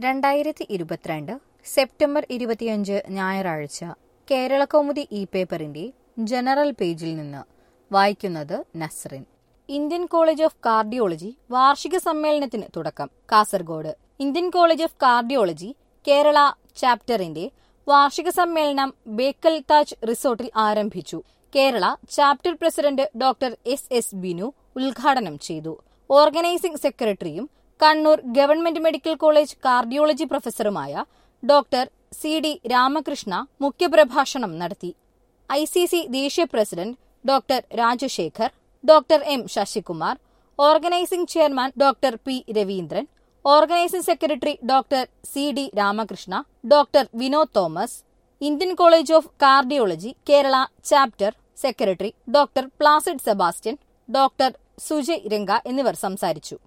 2022 September 25 ഞായറാഴ്ച കേരളകൗമുദി പേപ്പറിന്റെ general പേജിൽ നിന്ന് വായിക്കുന്നത് Nasrin. Indian college of cardiology വാർഷിക സമ്മേളനത്തിന് തുടക്കം. Kasaragod Indian college of cardiology Kerala ചാപ്റ്ററിന്റെ വാർഷിക സമ്മേളനം ബേക്കൽ താജ് റിസോർട്ടിൽ ആരംഭിച്ചു. Kerala chapter president doctor S.S. Binu ഉദ്ഘാടനം ചെയ്തു. ഓർഗനൈസിംഗ് സെക്രട്ടറിയും Kannur government medical college cardiology പ്രൊഫസറുമായ ഡോക്ടർ C.D. രാമകൃഷ്ണ മുഖ്യപ്രഭാഷണം നടത്തി. ICC ദേശീയ president doctor Rajasekhar, doctor M. Sasikumar, organising chairman doctor P. Raveendran, organising secretary doctor C.D. Ramakrishna, doctor Vinod Thomas, Indian college of cardiology Kerala chapter secretary doctor Placid Sebastian, doctor Sujay Ranga എന്നിവർ സംസാരിച്ചു.